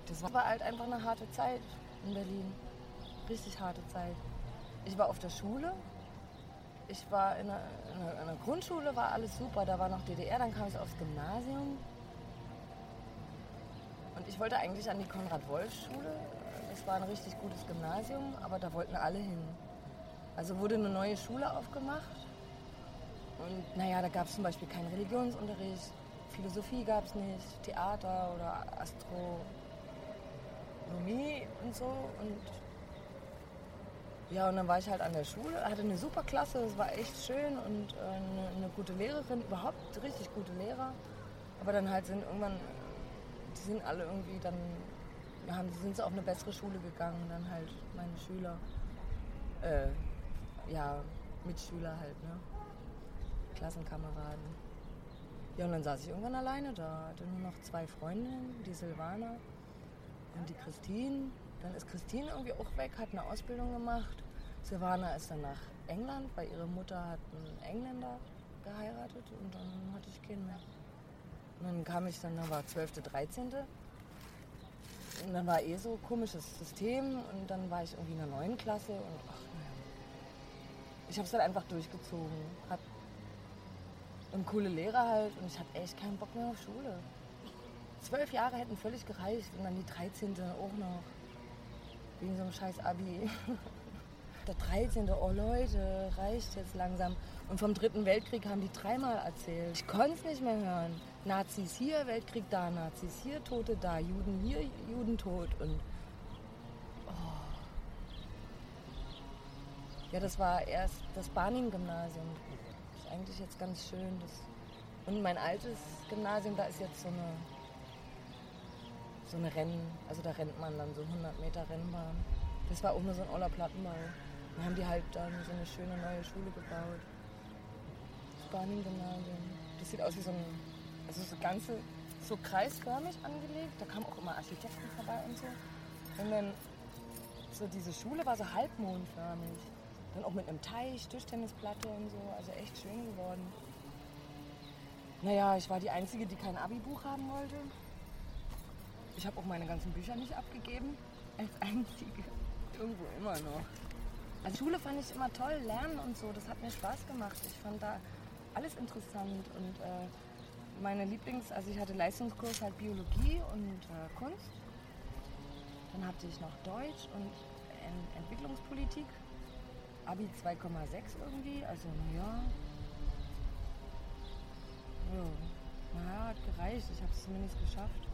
Das war halt einfach eine harte Zeit in Berlin. Richtig harte Zeit. Ich war auf der Schule. Ich war in der Grundschule, war alles super. Da war noch DDR, dann kam ich aufs Gymnasium. Und ich wollte eigentlich an die Konrad-Wolf-Schule. Das war ein richtig gutes Gymnasium, aber da wollten alle hin. Also wurde eine neue Schule aufgemacht. Und naja, da gab es zum Beispiel keinen Religionsunterricht. Philosophie gab es nicht, Theater oder Astronomie und so. Und ja, und dann war ich halt an der Schule, hatte eine super Klasse, es war echt schön und eine gute Lehrerin, überhaupt richtig gute Lehrer. Aber dann halt sind irgendwann, die sind alle irgendwie dann, sind sie auf eine bessere Schule gegangen, dann halt meine Schüler, Mitschüler halt, ne? Klassenkameraden. Ja, und dann saß ich irgendwann alleine da, hatte nur noch 2 Freundinnen, die Silvana und die Christine. Dann ist Christine irgendwie auch weg, hat eine Ausbildung gemacht. Silvana ist dann nach England, weil ihre Mutter hat einen Engländer geheiratet und dann hatte ich Kinder. Und dann kam ich dann war 12., 13. Und dann war so ein komisches System und dann war ich irgendwie in der 9. Klasse und ich habe es dann einfach durchgezogen. Und coole Lehrer halt und ich hatte echt keinen Bock mehr auf Schule. 12 Jahre hätten völlig gereicht und dann die 13. auch noch. Wegen so einem scheiß Abi. Der 13. Oh Leute, reicht jetzt langsam. Und vom 3. Weltkrieg haben die 3-mal erzählt. Ich konnte es nicht mehr hören. Nazis hier, Weltkrieg da, Nazis hier, Tote da, Juden hier, Juden tot. Und ja, das war erst das Barnim-Gymnasium. Das ist eigentlich jetzt ganz schön. Und mein altes Gymnasium, da ist jetzt so eine Rennen, also da rennt man dann so 100 Meter Rennbahn. Das war auch nur so ein oller Plattenbau. Dann haben die halt dann so eine schöne neue Schule gebaut. Das Barnim-Gymnasium. Das sieht aus wie so so kreisförmig angelegt. Da kamen auch immer Architekten vorbei und so. Und dann so diese Schule war so halbmondförmig. Dann auch mit einem Teich, Tischtennisplatte und so. Also echt schön geworden. Naja, ich war die Einzige, die kein Abi-Buch haben wollte. Ich habe auch meine ganzen Bücher nicht abgegeben. Als Einzige. Irgendwo immer noch. Also Schule fand ich immer toll, Lernen und so. Das hat mir Spaß gemacht. Ich fand da alles interessant. Und also ich hatte Leistungskurs halt Biologie und Kunst. Dann hatte ich noch Deutsch und Entwicklungspolitik. Abi 2,6 irgendwie. Also naja, hat gereicht. Ich habe es zumindest geschafft.